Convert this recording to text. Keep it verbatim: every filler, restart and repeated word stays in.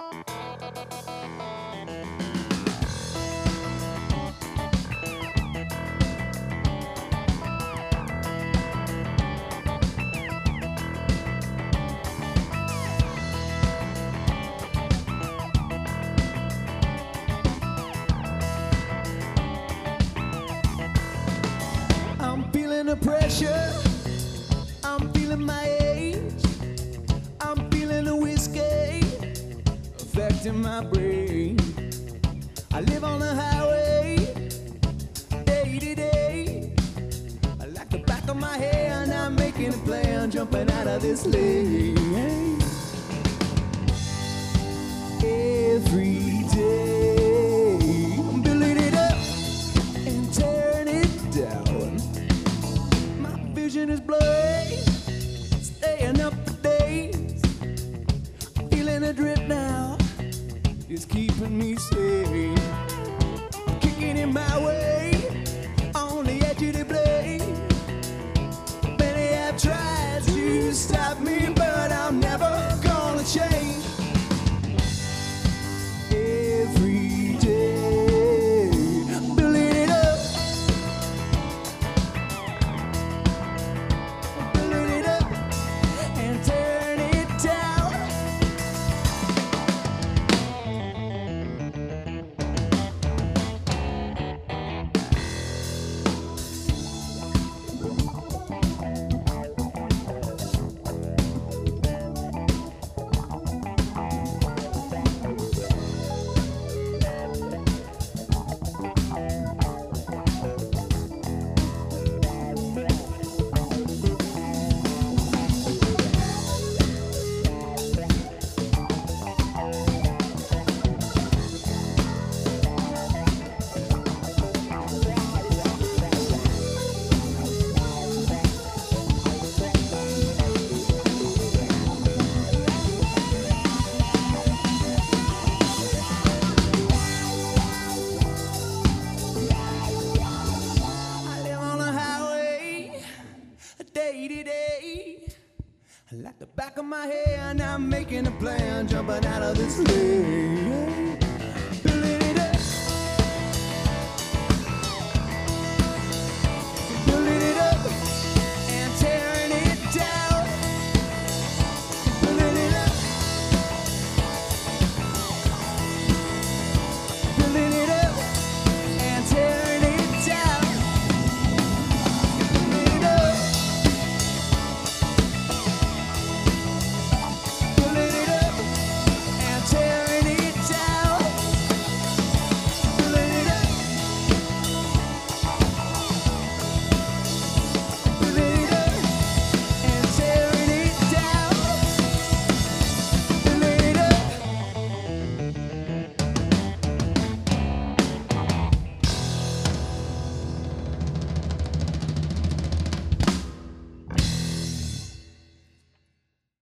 I'm feeling the pressure, I'm feeling my age, I'm feeling the whiskey affecting my brain. I live on the highway, day to day. I like the back of my hand, I'm making a plan, jumping out of this lane. Every day, I'm building it up and tearing it down. My vision is blurry, staying up for days. Feeling a drip now, it's keeping me sane. Kicking in my way, on the edge of the blade. Many have tried to stop me, but I'm never gonna change. Every day, I'm building it up, I'm building it up and tearing it down. Day to day, I like the back of my hand, I'm making a plan, jumping out of this lane.